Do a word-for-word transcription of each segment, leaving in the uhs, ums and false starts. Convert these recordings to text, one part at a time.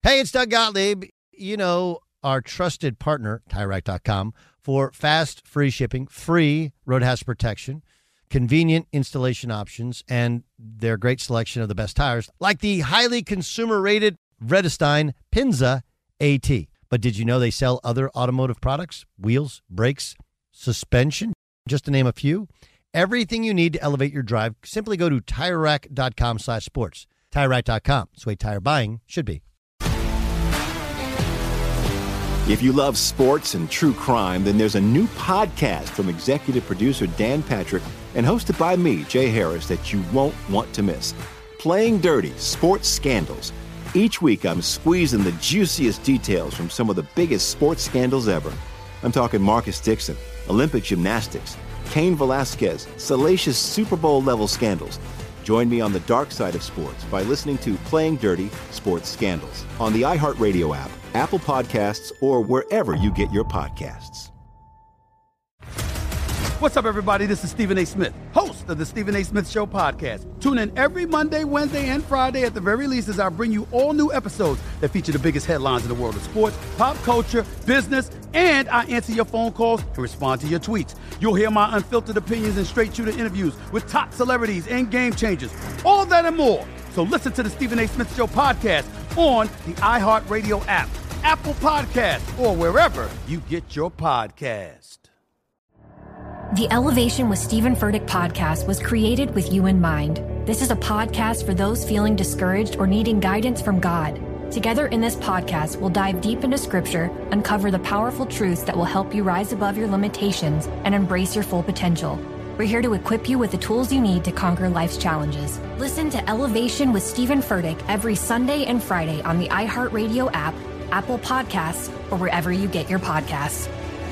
Hey, it's Doug Gottlieb. You know, our trusted partner, Tire Rack dot com, for fast, free shipping, free road hazard protection, convenient installation options, and their great selection of the best tires, like the highly consumer-rated Vredestein Pinza AT. But did you know they sell other automotive products? Wheels, brakes, suspension, just to name a few. Everything you need to elevate your drive, simply go to Tire Rack dot com slash sports. Tire Rack dot com. It's the way tire buying should be. If you love sports and true crime, then there's a new podcast from executive producer Dan Patrick and hosted by me, Jay Harris, that you won't want to miss. Playing Dirty: Sports Scandals. Each week, I'm squeezing the juiciest details from some of the biggest sports scandals ever. I'm talking Marcus Dixon, Olympic gymnastics, Cain Velasquez, salacious Super Bowl-level scandals. Join me on the dark side of sports by listening to Playing Dirty: Sports Scandals on the iHeartRadio app, Apple Podcasts, or wherever you get your podcasts. What's up, everybody? This is Stephen A. Smith, host of the Stephen A. Smith Show podcast. Tune in every Monday, Wednesday, and Friday at the very least as I bring you all new episodes that feature the biggest headlines in the world of sports, pop culture, business, and I answer your phone calls and respond to your tweets. You'll hear my unfiltered opinions and straight-shooter interviews with top celebrities and game changers. All that and more. So listen to the Stephen A. Smith Show podcast on the iHeartRadio app, Apple Podcasts, or wherever you get your podcast. The Elevation with Stephen Furtick podcast was created with you in mind. This is a podcast for those feeling discouraged or needing guidance from God. Together in this podcast, we'll dive deep into Scripture, uncover the powerful truths that will help you rise above your limitations and embrace your full potential. We're here to equip you with the tools you need to conquer life's challenges. Listen to Elevation with Stephen Furtick every Sunday and Friday on the iHeartRadio app, Apple Podcasts, or wherever you get your podcasts.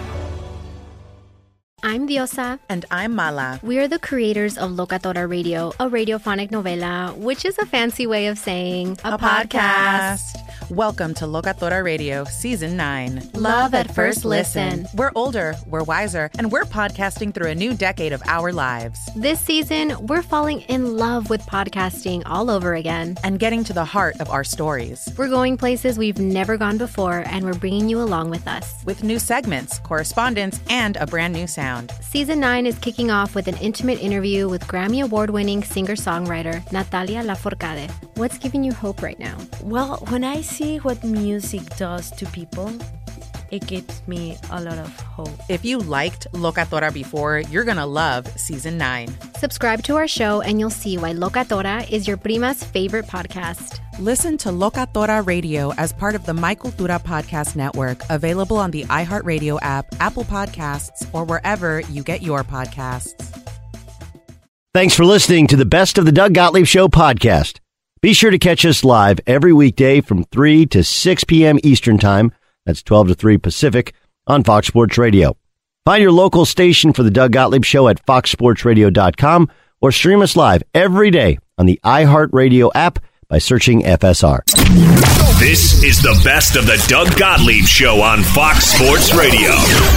I'm Diosa. And I'm Mala. We are the creators of Locatora Radio, a radiophonic novela, which is a fancy way of saying a, a podcast. podcast. Welcome to Locatora Radio, Season nine. Love at first listen. We're older, we're wiser, and we're podcasting through a new decade of our lives. This season, we're falling in love with podcasting all over again. And getting to the heart of our stories. We're going places we've never gone before, and we're bringing you along with us. With new segments, correspondence, and a brand new sound. Season nine is kicking off with an intimate interview with Grammy Award-winning singer-songwriter Natalia Lafourcade. What's giving you hope right now? Well, when I see what music does to people, it gives me a lot of hope. If you liked Locatora before, you're going to love Season nine. Subscribe to our show and you'll see why Locatora is your prima's favorite podcast. Listen to Locatora Radio as part of the My Cultura Podcast Network, available on the iHeartRadio app, Apple Podcasts, or wherever you get your podcasts. Thanks for listening to the Best of the Doug Gottlieb Show podcast. Be sure to catch us live every weekday from three to six p.m. Eastern Time. That's twelve to three Pacific on Fox Sports Radio. Find your local station for the Doug Gottlieb Show at fox sports radio dot com or stream us live every day on the iHeartRadio app by searching F S R. This is the Best of the Doug Gottlieb Show on Fox Sports Radio.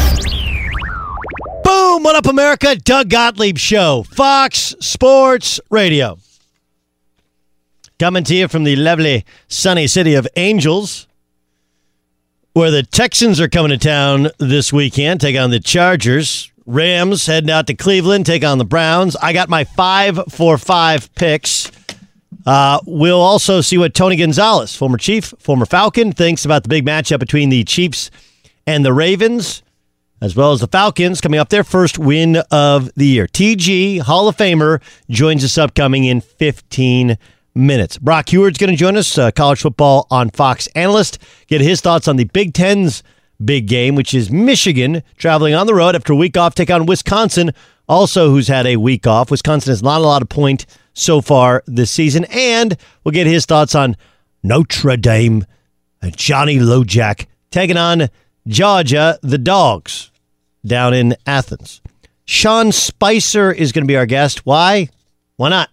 Boom! What up, America? Doug Gottlieb Show, Fox Sports Radio. Coming to you from the lovely, sunny city of Angels, where the Texans are coming to town this weekend, take on the Chargers. Rams heading out to Cleveland, take on the Browns. I got my five for five picks. Uh, we'll also see what Tony Gonzalez, former Chief, former Falcon, thinks about the big matchup between the Chiefs and the Ravens, as well as the Falcons coming up their first win of the year. T G, Hall of Famer, joins us upcoming in fifteen minutes. Brock Heward's going to join us, uh, college football on Fox analyst, get his thoughts on the Big Ten's big game, which is Michigan traveling on the road after a week off, take on Wisconsin, also who's had a week off. Wisconsin has not a lot of point so far this season, and we'll get his thoughts on Notre Dame and Johnny Lojack taking on Georgia, the Dogs, down in Athens. Sean Spicer is going to be our guest. Why? Why not?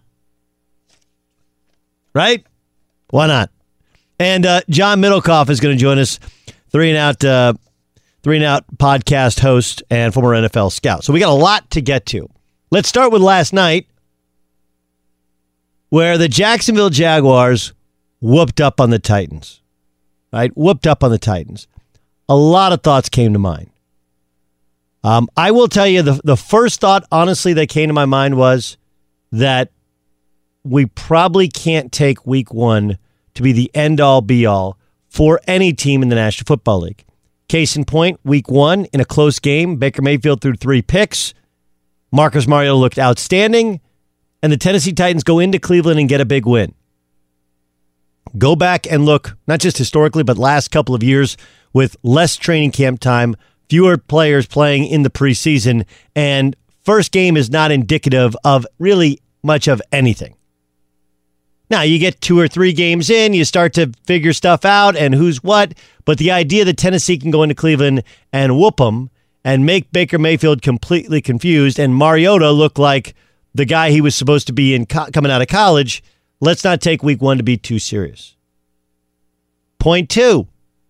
Right? Why not? And uh, John Middlecoff is going to join us, three and out, uh, three and out podcast host and former N F L scout. So we got a lot to get to. Let's start with last night, where the Jacksonville Jaguars whooped up on the Titans. right? Whooped up on the Titans. A lot of thoughts came to mind. Um, I will tell you, the, the first thought, honestly, that came to my mind was that we probably can't take week one to be the end-all, be-all for any team in the National Football League. Case in point, week one, in a close game, Baker Mayfield threw three picks. Marcus Mariota looked outstanding, and the Tennessee Titans go into Cleveland and get a big win. Go back and look, not just historically, but last couple of years with less training camp time, fewer players playing in the preseason, and first game is not indicative of really much of anything. Now, you get two or three games in, you start to figure stuff out and who's what, but the idea that Tennessee can go into Cleveland and whoop them and make Baker Mayfield completely confused and Mariota look like the guy he was supposed to be in co- coming out of college, let's not take week one to be too serious. Point two,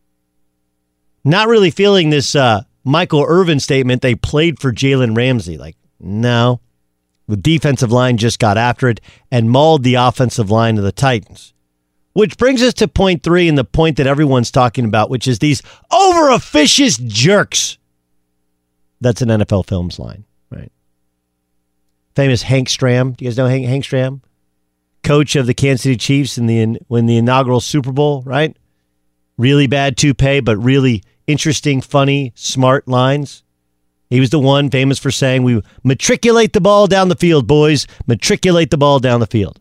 not really feeling this uh, Michael Irvin statement, they played for Jalen Ramsey. Like, no. The defensive line just got after it and mauled the offensive line of the Titans. Which brings us to point three and the point that everyone's talking about, which is these over-officious jerks. That's an N F L Films line, right? Famous Hank Stram. Do you guys know Hank, Hank Stram? Coach of the Kansas City Chiefs in the in, when the inaugural Super Bowl, right? Really bad toupee, but really interesting, funny, smart lines. He was the one famous for saying, we matriculate the ball down the field, boys. Matriculate the ball down the field.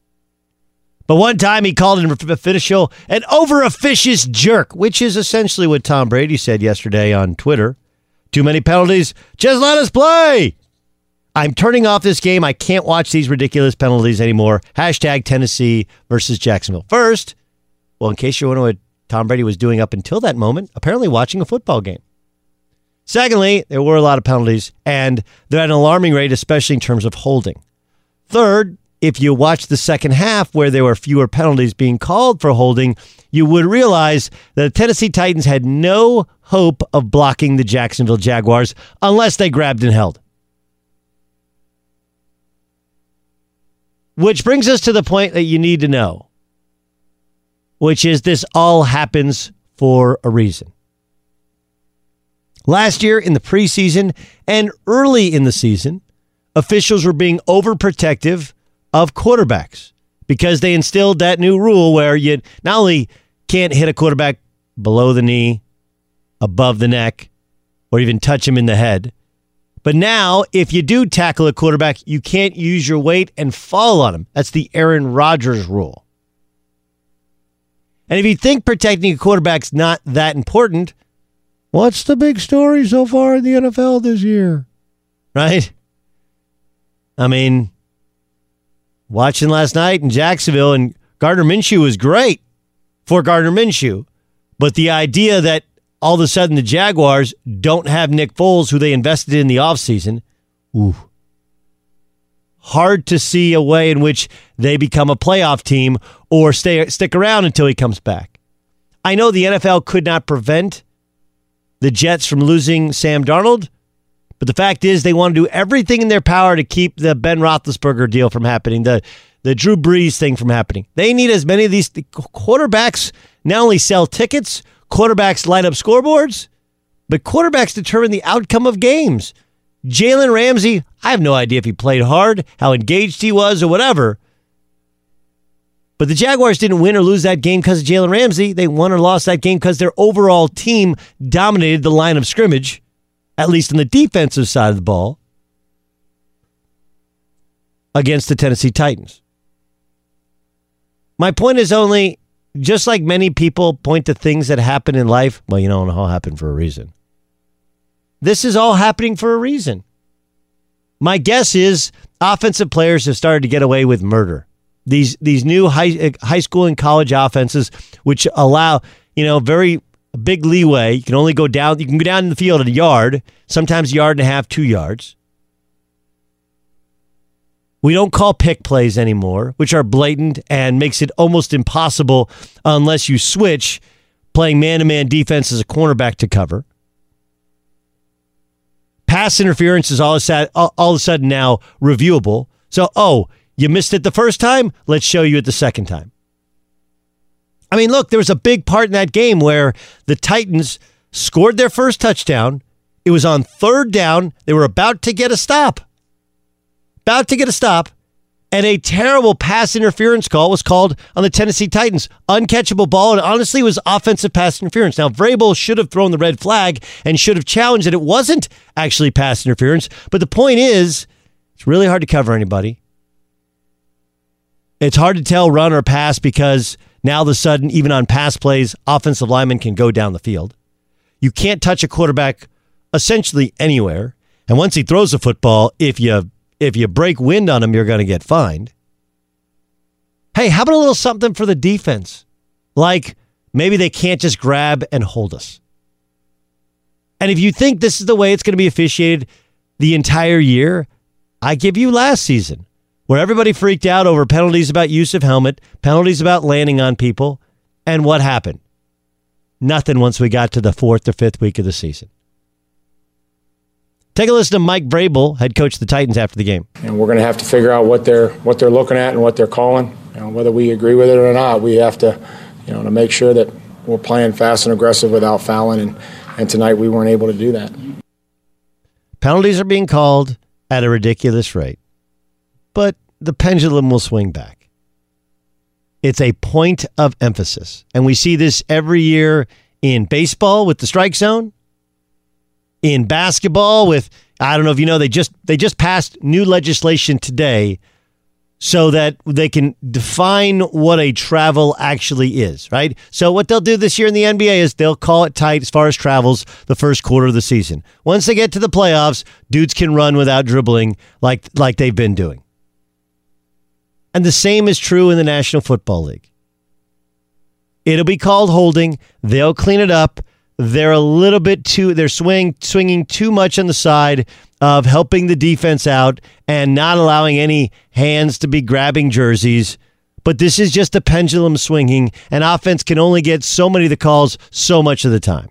But one time he called an official an over-officious jerk, which is essentially what Tom Brady said yesterday on Twitter. Too many penalties. Just let us play. I'm turning off this game. I can't watch these ridiculous penalties anymore. Hashtag Tennessee versus Jacksonville. First, well, in case you're wondering what Tom Brady was doing up until that moment, apparently watching a football game. Secondly, there were a lot of penalties, and they're at an alarming rate, especially in terms of holding. Third, if you watch the second half where there were fewer penalties being called for holding, you would realize that the Tennessee Titans had no hope of blocking the Jacksonville Jaguars unless they grabbed and held. Which brings us to the point that you need to know, which is this all happens for a reason. Last year in the preseason and early in the season, officials were being overprotective of quarterbacks because they instilled that new rule where you not only can't hit a quarterback below the knee, above the neck, or even touch him in the head, but now if you do tackle a quarterback, you can't use your weight and fall on him. That's the Aaron Rodgers rule. And if you think protecting a quarterback's not that important, what's the big story so far in the N F L this year? Right? I mean, watching last night in Jacksonville, and Gardner Minshew was great for Gardner Minshew. But the idea that all of a sudden the Jaguars don't have Nick Foles, who they invested in the offseason, ooh, hard to see a way in which they become a playoff team or stay stick around until he comes back. I know the N F L could not prevent the Jets from losing Sam Darnold, but the fact is they want to do everything in their power to keep the Ben Roethlisberger deal from happening, the, the Drew Brees thing from happening. They need as many of these the quarterbacks not only sell tickets, quarterbacks light up scoreboards, but quarterbacks determine the outcome of games. Jalen Ramsey, I have no idea if he played hard, how engaged he was, or whatever. But the Jaguars didn't win or lose that game because of Jalen Ramsey. They won or lost that game because their overall team dominated the line of scrimmage, at least on the defensive side of the ball, against the Tennessee Titans. My point is only, just like many people point to things that happen in life, well, you know, it all happened for a reason. This is all happening for a reason. My guess is offensive players have started to get away with murder. These these new high high school and college offenses, which allow, you know, very big leeway. You can only go down, you can go down in the field at a yard, sometimes a yard and a half, two yards. We don't call pick plays anymore, which are blatant and makes it almost impossible unless you switch playing man-to-man defense as a cornerback to cover. Pass interference is all of a sudden now reviewable. So, oh, you missed it the first time? Let's show you it the second time. I mean, look, there was a big part in that game where the Titans scored their first touchdown. It was on third down. They were about to get a stop. About to get a stop. And a terrible pass interference call was called on the Tennessee Titans. Uncatchable ball, and honestly, it was offensive pass interference. Now, Vrabel should have thrown the red flag and should have challenged that it wasn't actually pass interference. But the point is, it's really hard to cover anybody. It's hard to tell run or pass because now all of a sudden, even on pass plays, offensive linemen can go down the field. You can't touch a quarterback essentially anywhere. And once he throws the football, if you If you break wind on them, you're going to get fined. Hey, how about a little something for the defense? Like maybe they can't just grab and hold us. And if you think this is the way it's going to be officiated the entire year, I give you last season where everybody freaked out over penalties about use of helmet, penalties about landing on people, and what happened? Nothing once we got to the fourth or fifth week of the season. Take a listen to Mike Vrabel, head coach of the Titans, after the game. And we're going to have to figure out what they're what they're looking at and what they're calling. You know, whether we agree with it or not, we have to, you know, to make sure that we're playing fast and aggressive without fouling. And, and tonight we weren't able to do that. Penalties are being called at a ridiculous rate, but the pendulum will swing back. It's a point of emphasis, and we see this every year in baseball with the strike zone. In basketball with, I don't know if you know, they just they just passed new legislation today so that they can define what a travel actually is, right? So what they'll do this year in the N B A is they'll call it tight as far as travels the first quarter of the season. Once they get to the playoffs, dudes can run without dribbling like like they've been doing. And the same is true in the National Football League. It'll be called holding. They'll clean it up. They're a little bit too, they're swing, swinging too much on the side of helping the defense out and not allowing any hands to be grabbing jerseys. But this is just a pendulum swinging, and offense can only get so many of the calls so much of the time.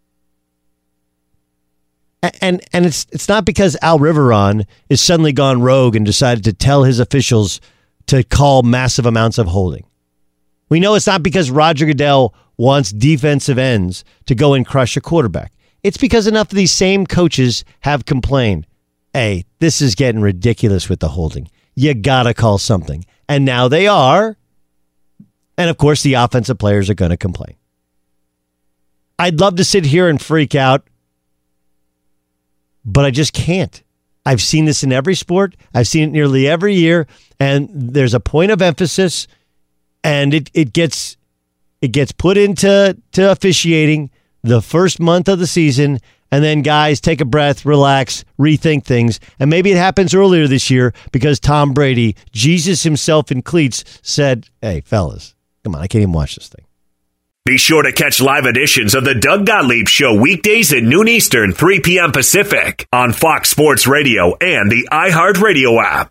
And and it's it's not because Al Riveron is suddenly gone rogue and decided to tell his officials to call massive amounts of holding. We know it's not because Roger Goodell wants defensive ends to go and crush a quarterback. It's because enough of these same coaches have complained, hey, this is getting ridiculous with the holding. You gotta call something. And now they are. And of course, the offensive players are going to complain. I'd love to sit here and freak out, but I just can't. I've seen this in every sport. I've seen it nearly every year. And there's a point of emphasis, and it, it gets... It gets put into to officiating the first month of the season, and then guys take a breath, relax, rethink things. And maybe it happens earlier this year because Tom Brady, Jesus himself in cleats, said, hey, fellas, come on, I can't even watch this thing. Be sure to catch live editions of the Doug Gottlieb Show weekdays at noon Eastern, three p.m. Pacific on Fox Sports Radio and the iHeartRadio app.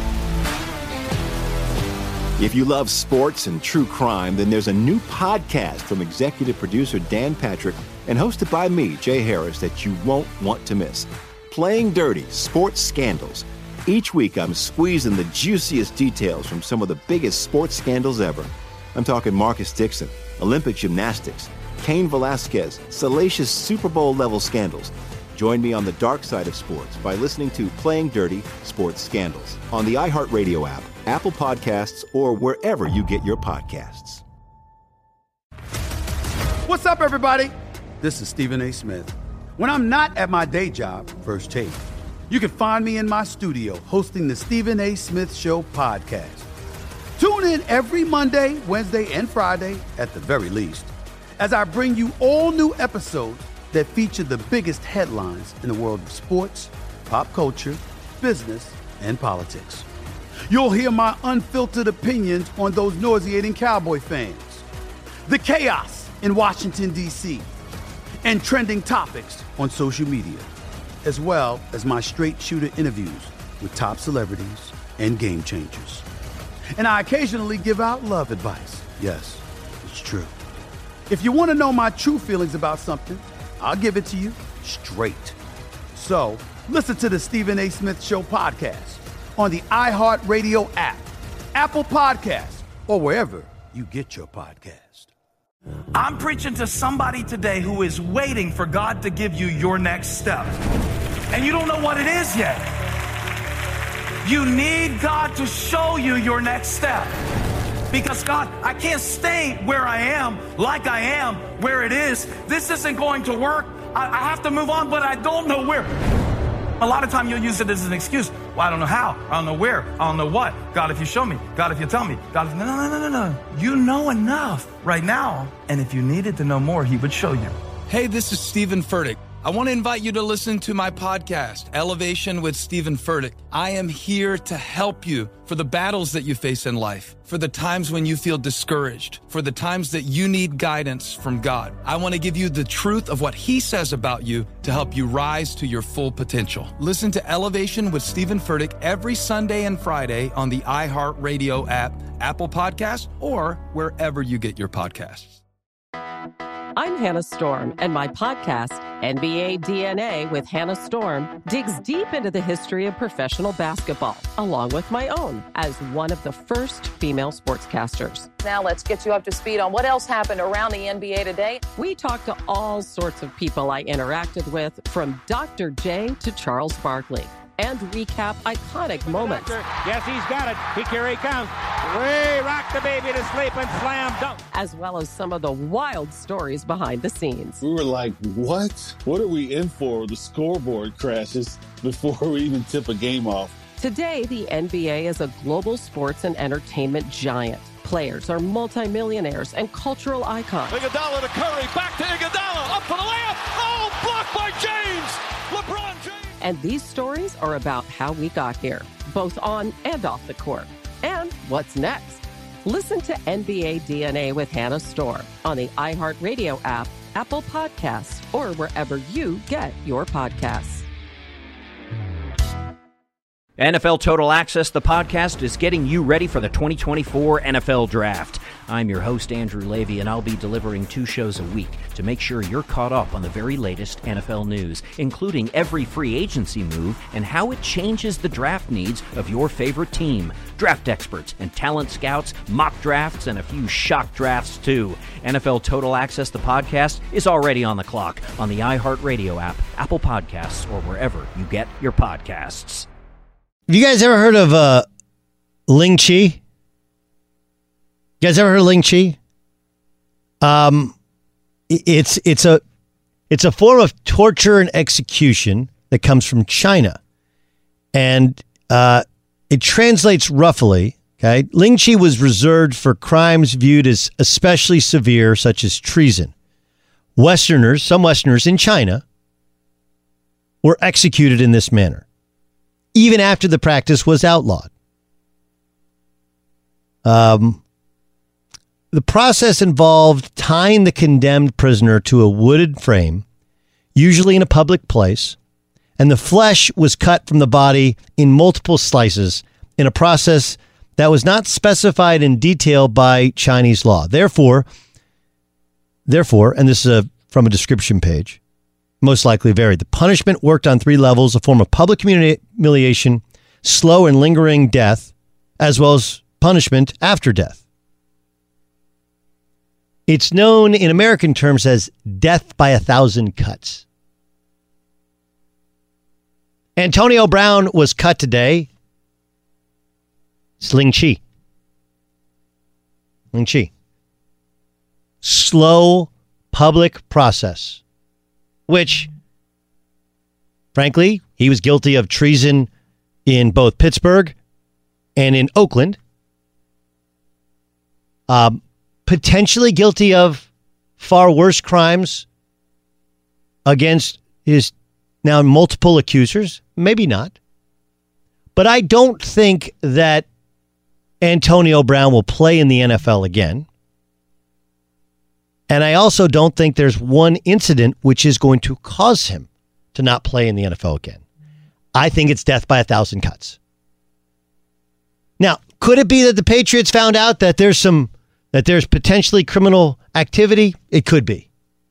If you love sports and true crime, then there's a new podcast from executive producer Dan Patrick and hosted by me, Jay Harris, that you won't want to miss. Playing Dirty: Sports Scandals. Each week, I'm squeezing the juiciest details from some of the biggest sports scandals ever. I'm talking Marcus Dixon, Olympic gymnastics, Cain Velasquez, salacious Super Bowl-level scandals. Join me on the dark side of sports by listening to Playing Dirty: Sports Scandals on the iHeartRadio app, Apple Podcasts, or wherever you get your podcasts. What's up, everybody? This is Stephen A. Smith. When I'm not at my day job, First Take, you can find me in my studio hosting the Stephen A. Smith Show podcast. Tune in every Monday, Wednesday, and Friday, at the very least, as I bring you all new episodes that feature the biggest headlines in the world of sports, pop culture, business, and politics. You'll hear my unfiltered opinions on those nauseating Cowboy fans, the chaos in Washington, D C, and trending topics on social media, as well as my straight shooter interviews with top celebrities and game changers. And I occasionally give out love advice. Yes, it's true. If you want to know my true feelings about something, I'll give it to you straight. So listen to the Stephen A. Smith Show podcast on the iHeartRadio app, Apple Podcasts, or wherever you get your podcast. I'm preaching to somebody today who is waiting for God to give you your next step. And you don't know what it is yet. You need God to show you your next step. Because God, I can't stay where I am, like I am, where it is. This isn't going to work. I, I have to move on, but I don't know where. A lot of time you'll use it as an excuse. Well, I don't know how. I don't know where. I don't know what. God, if you show me. God, if you tell me. God, if... No, no, no, no, no. You know enough right now. And if you needed to know more, he would show you. Hey, this is Stephen Furtick. I want to invite you to listen to my podcast, Elevation with Stephen Furtick. I am here to help you for the battles that you face in life, for the times when you feel discouraged, for the times that you need guidance from God. I want to give you the truth of what he says about you to help you rise to your full potential. Listen to Elevation with Stephen Furtick every Sunday and Friday on the iHeartRadio app, Apple Podcasts, or wherever you get your podcasts. I'm Hannah Storm, and my podcast, N B A D N A with Hannah Storm, digs deep into the history of professional basketball, along with my own, as one of the first female sportscasters. Now let's get you up to speed on what else happened around the N B A today. We talk to all sorts of people I interacted with, from Doctor J to Charles Barkley, and recap iconic moments. Yes, he's got it. He, here he comes. Way rock the baby to sleep and slam dunk. As well as some of the wild stories behind the scenes. We were like, what? What are we in for? The scoreboard crashes before we even tip a game off. Today, the N B A is a global sports and entertainment giant. Players are multimillionaires and cultural icons. Iguodala to Curry, back to Iguodala, up for the layup. Oh, blocked by James. LeBron James. And these stories are about how we got here, both on and off the court. And what's next? Listen to N B A D N A with Hannah Storm on the iHeartRadio app, Apple Podcasts, or wherever you get your podcasts. N F L Total Access, the podcast, is getting you ready for the twenty twenty-four N F L Draft. I'm your host, Andrew Levy, and I'll be delivering two shows a week to make sure you're caught up on the very latest N F L news, including every free agency move and how it changes the draft needs of your favorite team. Draft experts and talent scouts, mock drafts, and a few shock drafts, too. N F L Total Access, the podcast, is already on the clock on the iHeartRadio app, Apple Podcasts, or wherever you get your podcasts. Have you guys ever heard of uh, Ling Chi? You guys ever heard of Ling Chi? Um, it's it's a it's a form of torture and execution that comes from China, and uh, it translates roughly. Okay, Ling Chi was reserved for crimes viewed as especially severe, such as treason. Westerners, some Westerners in China, were executed in this manner, even after the practice was outlawed. Um, the process involved tying the condemned prisoner to a wooded frame, usually in a public place, and the flesh was cut from the body in multiple slices in a process that was not specified in detail by Chinese law. Therefore, therefore, and this is a, from a description page, most likely varied. The punishment worked on three levels: a form of public humiliation, slow and lingering death, as well as punishment after death. It's known in American terms as death by a thousand cuts. Antonio Brown was cut today. It's Ling Chi. Ling Chi. Slow public process, which, frankly, he was guilty of treason in both Pittsburgh and in Oakland. Um, potentially guilty of far worse crimes against his now multiple accusers. Maybe not. But I don't think that Antonio Brown will play in the N F L again. And I also don't think there's one incident which is going to cause him to not play in the N F L again. I think it's death by a thousand cuts. Now, could it be that the Patriots found out that there's some that there's potentially criminal activity? It could be.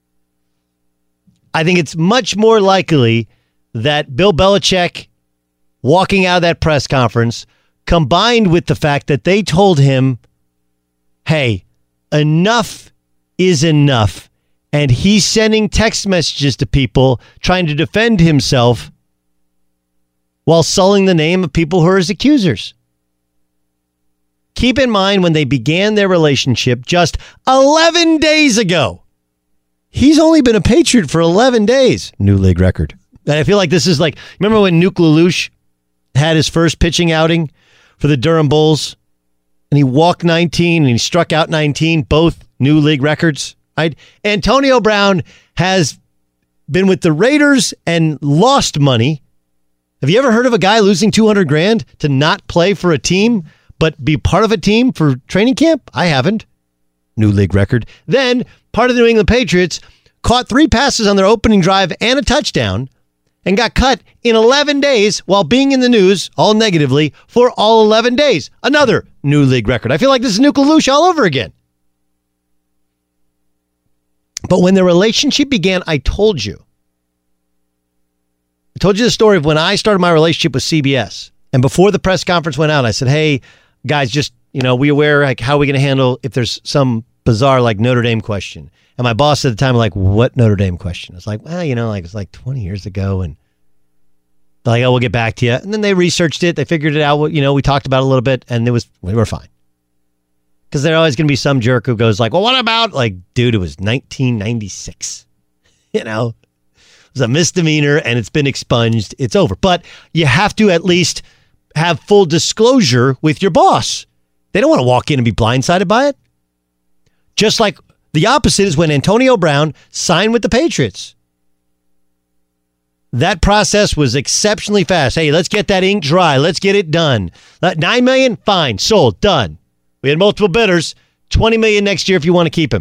I think it's much more likely that Bill Belichick walking out of that press conference, combined with the fact that they told him, hey, enough is enough. And he's sending text messages to people trying to defend himself while sullying the name of people who are his accusers. Keep in mind, when they began their relationship just eleven days ago, he's only been a Patriot for eleven days. New league record. And I feel like this is like, remember when Nuke LaLoosh had his first pitching outing for the Durham Bulls? And he walked nineteen and he struck out nineteen, both new league records. Right? Antonio Brown has been with the Raiders and lost money. Have you ever heard of a guy losing two hundred grand to not play for a team, but be part of a team for training camp? I haven't. New league record. Then part of the New England Patriots caught three passes on their opening drive and a touchdown and got cut in eleven days while being in the news, all negatively, for all eleven days. Another new league record. I feel like this is Nuke LaLoosh all over again. But when the relationship began, I told you. I told you the story of when I started my relationship with C B S. And before the press conference went out, I said, hey, guys, just, you know, we aware, like, how are we going to handle if there's some bizarre, like, Notre Dame question? And my boss at the time was like, what Notre Dame question? I was like, well, you know, like, it's like twenty years ago. And they're like, oh, we'll get back to you. And then they researched it. They figured it out. You know, we talked about it a little bit, and it was, we were fine. Because there's always going to be some jerk who goes like, well, what about, like, dude, it was nineteen ninety-six. You know, it was a misdemeanor and it's been expunged. It's over. But you have to at least have full disclosure with your boss. They don't want to walk in and be blindsided by it. Just like the opposite is when Antonio Brown signed with the Patriots. That process was exceptionally fast. Hey, let's get that ink dry. Let's get it done. Nine million dollars? Fine. Sold. Done. We had multiple bidders. twenty million dollars next year if you want to keep him.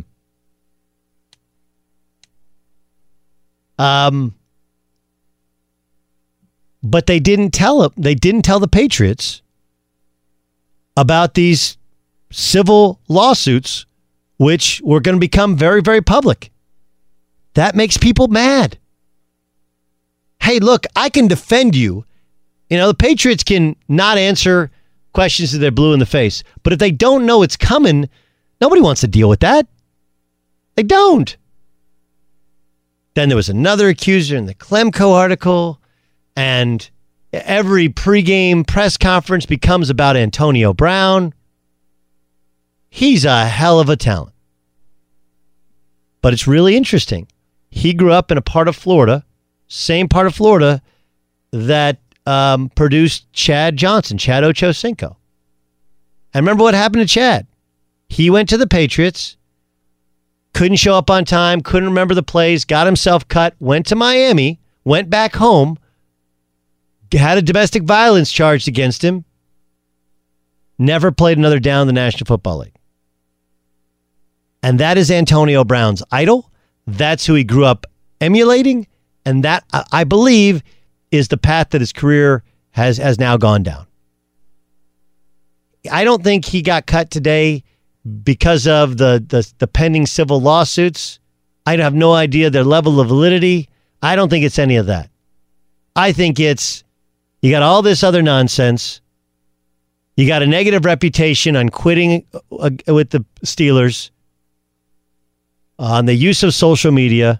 Um, but they didn't tell him. They didn't tell the Patriots about these civil lawsuits, which were going to become very, very public. That makes people mad. Hey, look, I can defend you. You know, the Patriots can not answer questions that they're blue in the face. But if they don't know it's coming, nobody wants to deal with that. They don't. Then there was another accuser in the Klemko article, and every pregame press conference becomes about Antonio Brown. He's a hell of a talent. But it's really interesting. He grew up in a part of Florida, same part of Florida that Um, produced Chad Johnson, Chad Ochocinco. And remember what happened to Chad? He went to the Patriots, couldn't show up on time, couldn't remember the plays, got himself cut, went to Miami, went back home, had a domestic violence charged against him, never played another down in the National Football League. And that is Antonio Brown's idol. That's who he grew up emulating. And that, I believe, is the path that his career has, has now gone down. I don't think he got cut today because of the, the, the pending civil lawsuits. I have no idea their level of validity. I don't think it's any of that. I think it's, you got all this other nonsense. You got a negative reputation on quitting uh, with the Steelers, on the use of social media.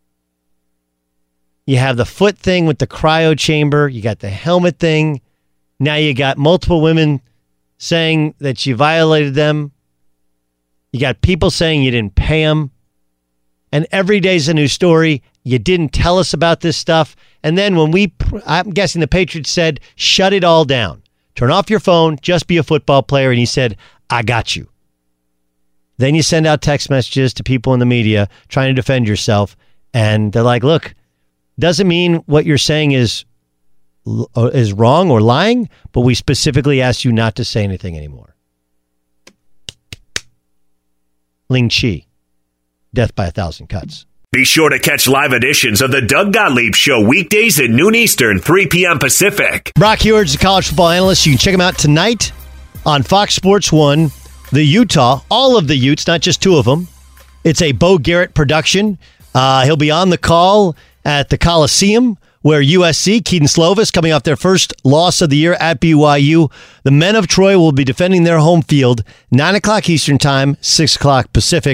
You have the foot thing with the cryo chamber. You got the helmet thing. Now you got multiple women saying that you violated them. You got people saying you didn't pay them. And every day's a new story. You didn't tell us about this stuff. And then when we, I'm guessing the Patriots said, shut it all down. Turn off your phone. Just be a football player. And he said, I got you. Then you send out text messages to people in the media trying to defend yourself. And they're like, look, doesn't mean what you're saying is is wrong or lying, but we specifically asked you not to say anything anymore. Ling Chi, death by a thousand cuts. Be sure to catch live editions of the Doug Gottlieb Show weekdays at noon Eastern, three p.m. Pacific. Brock Huard is a college football analyst. You can check him out tonight on Fox Sports one. The Utah, all of the Utes, not just two of them. It's a Bo Garrett production. Uh, he'll be on the call at the Coliseum, where U S C, Keaton Slovis, coming off their first loss of the year at B Y U. The men of Troy will be defending their home field, nine o'clock Eastern Time, six o'clock Pacific.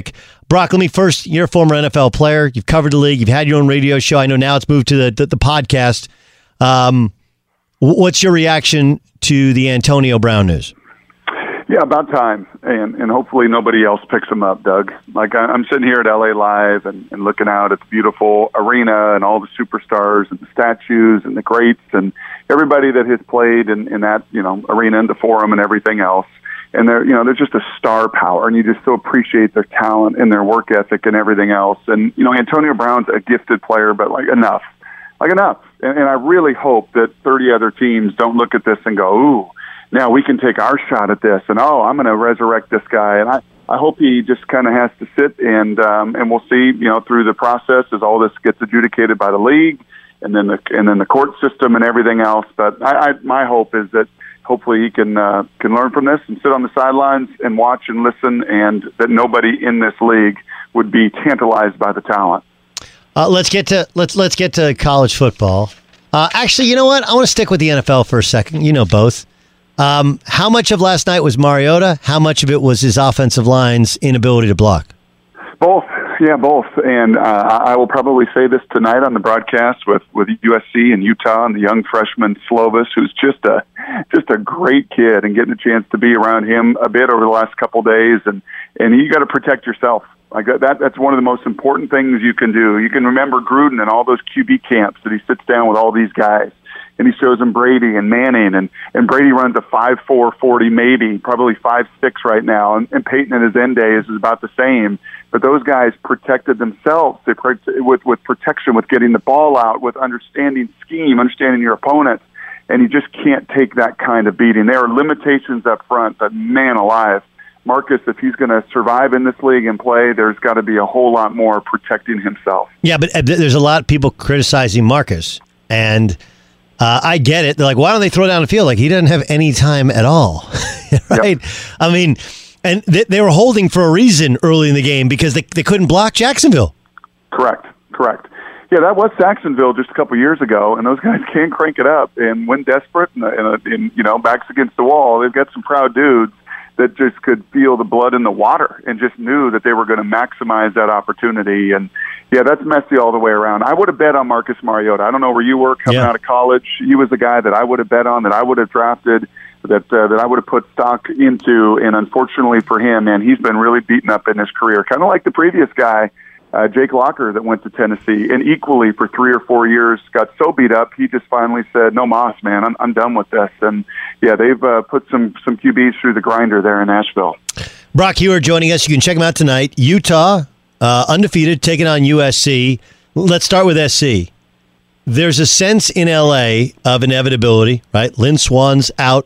Brock, let me first, you're a former N F L player. You've covered the league. You've had your own radio show. I know now it's moved to the, the, the podcast. Um, what's your reaction to the Antonio Brown news? Yeah, about time. And and hopefully nobody else picks him up, Doug. Like, I, I'm sitting here at L A Live and, and looking out at the beautiful arena and all the superstars and the statues and the greats and everybody that has played in, in that, you know, arena and the forum and everything else. And they're, you know, they're just a star power, and you just so appreciate their talent and their work ethic and everything else. And, you know, Antonio Brown's a gifted player, but, like, enough. Like, enough. And, and I really hope that thirty other teams don't look at this and go, ooh, now we can take our shot at this, and, oh, I'm going to resurrect this guy. And I, I hope he just kind of has to sit, and um, and we'll see, you know, through the process as all this gets adjudicated by the league and then the and then the court system and everything else. But I, I, my hope is that hopefully he can uh, can learn from this and sit on the sidelines and watch and listen, and that nobody in this league would be tantalized by the talent. Uh, let's get to let's let's get to college football. Uh, actually, you know what? I want to stick with the N F L for a second. You know both. Um, how much of last night was Mariota? How much of it was his offensive line's inability to block? Both. Yeah, both. And uh, I will probably say this tonight on the broadcast with, with U S C and Utah and the young freshman Slovis, who's just a just a great kid, and getting a chance to be around him a bit over the last couple of days. And, and you got to protect yourself. Like that, that's one of the most important things you can do. You can remember Gruden and all those Q B camps that he sits down with all these guys, and he shows them Brady and Manning, and, and Brady runs a five four forty, maybe, probably five six right now, and, and Peyton in his end days is about the same. But those guys protected themselves they pro- with, with protection, with getting the ball out, with understanding scheme, understanding your opponent, and you just can't take that kind of beating. There are limitations up front, but man alive, Marcus, if he's going to survive in this league and play, there's got to be a whole lot more protecting himself. Yeah, but there's a lot of people criticizing Marcus, and uh, I get it. They're like, why don't they throw down the field? Like, he doesn't have any time at all, right? Yep. I mean, and they, they were holding for a reason early in the game because they, they couldn't block Jacksonville. Correct, correct. Yeah, that was Jacksonville just a couple of years ago, and those guys can crank it up. And when desperate and, and, and you know, backs against the wall, they've got some proud dudes that just could feel the blood in the water and just knew that they were going to maximize that opportunity. And, yeah, that's messy all the way around. I would have bet on Marcus Mariota. I don't know where you were coming yeah. out of college. He was the guy that I would have bet on, that I would have drafted, that uh, that I would have put stock into. And unfortunately for him, man, he's been really beaten up in his career, kind of like the previous guy, Uh, Jake Locker, that went to Tennessee, and equally for three or four years got so beat up, he just finally said, no mas, man, I'm, I'm done with this. And, yeah, they've uh, put some, some Q Bs through the grinder there in Nashville. Brock Huard joining us. You can check him out tonight. Utah, uh, undefeated, taking on U S C. Let's start with S C. There's a sense in L A of inevitability, right? Lynn Swann's out.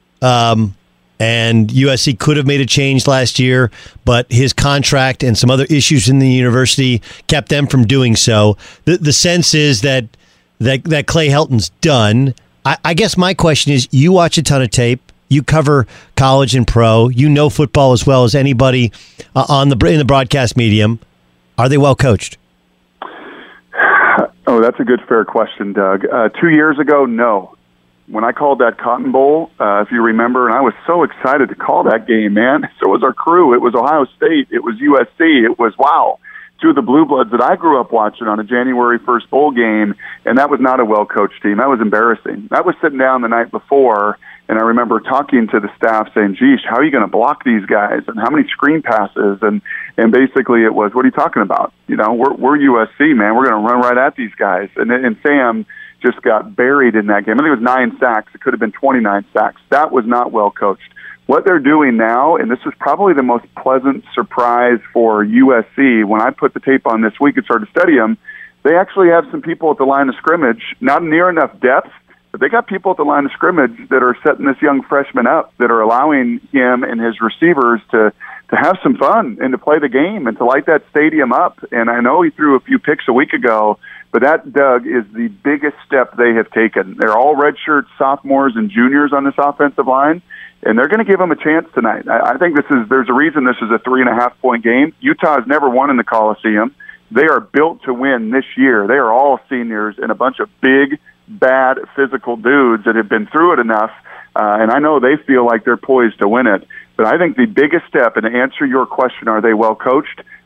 Um And U S C could have made a change last year, but his contract and some other issues in the university kept them from doing so. The the sense is that that, that Clay Helton's done. I, I guess my question is, you watch a ton of tape. You cover college and pro. You know football as well as anybody uh, on the in the broadcast medium. Are they well coached? Oh, that's a good, fair question, Doug. Uh, two years ago, no. When I called that Cotton Bowl, uh, if you remember, and I was so excited to call that game, man. So was our crew. It was Ohio State. It was U S C. It was, wow, two of the Blue Bloods that I grew up watching on a January first bowl game, and that was not a well-coached team. That was embarrassing. That was sitting down the night before, and I remember talking to the staff saying, geez, how are you going to block these guys, and how many screen passes? And, and basically it was, what are you talking about? You know, we're, we're U S C, man. We're going to run right at these guys. And, and Sam just got buried in that game. I think it was nine sacks. It could have been twenty-nine sacks. That was not well coached. What they're doing now, and this was probably the most pleasant surprise for U S C, when I put the tape on this week and started to study them, they actually have some people at the line of scrimmage, not near enough depth, but they got people at the line of scrimmage that are setting this young freshman up, that are allowing him and his receivers to to have some fun and to play the game and to light that stadium up. And I know he threw a few picks a week ago, but that, Doug, is the biggest step they have taken. They're all redshirt sophomores and juniors on this offensive line, and they're going to give them a chance tonight. I, I think this is there's a reason this is a three and a half point game. Utah has never won in the Coliseum. They are built to win this year. They are all seniors and a bunch of big, bad, physical dudes that have been through it enough, uh, and I know they feel like they're poised to win it. But I think the biggest step, and to answer your question, are they well coached?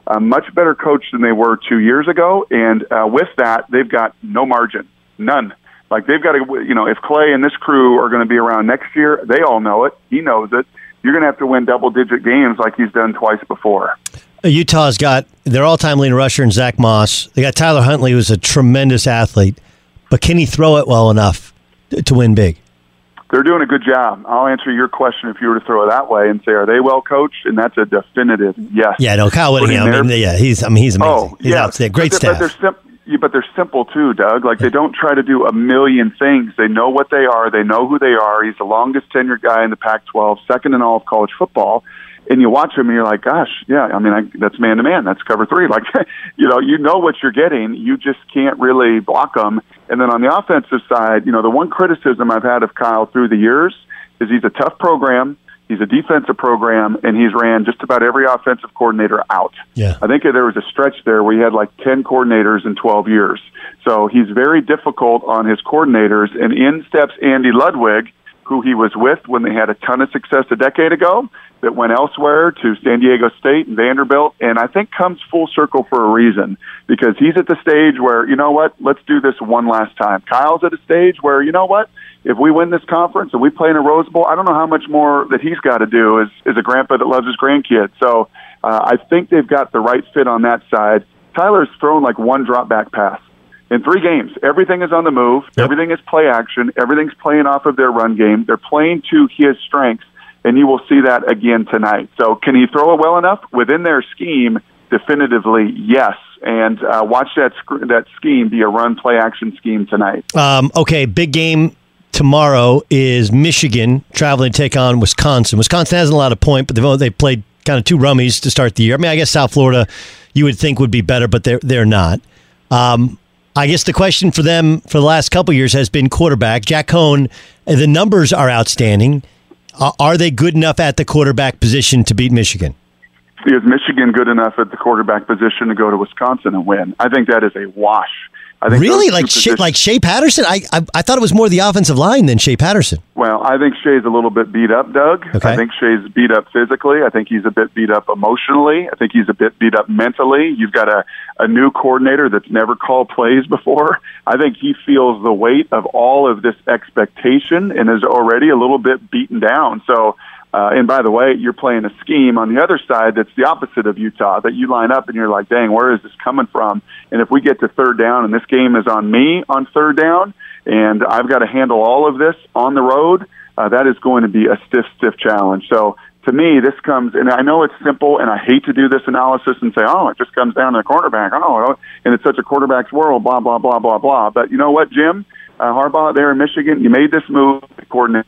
a much better coach than they were two years ago. And uh, with that, they've got no margin, none. Like they've got to, you know, if Clay and this crew are going to be around next year, they all know it. He knows it. You're going to have to win double-digit games like he's done twice before. Utah's got their all-time leading rusher in Zach Moss. They got Tyler Huntley, who's a tremendous athlete. But can he throw it well enough to win big? They're doing a good job. I'll answer your question if you were to throw it that way and say, are they well coached? And that's a definitive yes. Yeah, no, Kyle Whittingham. I mean, yeah, he's. I mean, he's amazing. Oh, he's yeah, outstanding. Great but staff. But they're, sim- yeah, but they're simple too, Doug. Like they don't try to do a million things. They know what they are. They know who they are. He's the longest tenured guy in the Pac twelve, second in all of college football. And you watch him, and you're like, gosh, yeah, I mean, I, that's man-to-man. That's cover three. Like, you know, you know what you're getting. You just can't really block them. And then on the offensive side, you know, the one criticism I've had of Kyle through the years is he's a tough program, he's a defensive program, and he's ran just about every offensive coordinator out. Yeah. I think there was a stretch there where he had like ten coordinators in twelve years. So he's very difficult on his coordinators, and in steps Andy Ludwig, who he was with when they had a ton of success a decade ago, that went elsewhere to San Diego State and Vanderbilt, and I think comes full circle for a reason, because he's at the stage where, you know what, let's do this one last time. Kyle's at a stage where, you know what, if we win this conference and we play in a Rose Bowl, I don't know how much more that he's got to do as, as a grandpa that loves his grandkids. So uh, I think they've got the right fit on that side. Tyler's thrown like one drop back pass in three games. Everything is on the move. Yep. Everything is play action. Everything's playing off of their run game. They're playing to his strengths, and you will see that again tonight. So can he throw it well enough? Within their scheme, definitively, yes. And uh, watch that sc- that scheme be a run play action scheme tonight. Um, okay, big game tomorrow is Michigan traveling to take on Wisconsin. Wisconsin hasn't a lot of point, but they've, they played kind of two rummies to start the year. I mean, I guess South Florida you would think would be better, but they're, they're not. Um, I guess the question for them for the last couple of years has been quarterback. Jack Cohn, the numbers are outstanding. Uh, are they good enough at the quarterback position to beat Michigan? Is Michigan good enough at the quarterback position to go to Wisconsin and win? I think that is a wash. I think really? Like Shea, like Shea Patterson? I, I I thought it was more the offensive line than Shea Patterson. Well, I think Shea's a little bit beat up, Doug. Okay. I think Shea's beat up physically. I think he's a bit beat up emotionally. I think he's a bit beat up mentally. You've got a, a new coordinator that's never called plays before. I think he feels the weight of all of this expectation and is already a little bit beaten down. So, Uh, and by the way, you're playing a scheme on the other side that's the opposite of Utah, that you line up and you're like, dang, where is this coming from? And if we get to third down and this game is on me on third down and I've got to handle all of this on the road, uh, that is going to be a stiff, stiff challenge. So to me, this comes, and I know it's simple, and I hate to do this analysis and say, oh, it just comes down to the quarterback. Oh, and it's such a quarterback's world, blah, blah, blah, blah, blah. But you know what, Jim? Uh, Harbaugh there in Michigan, you made this move, coordinate.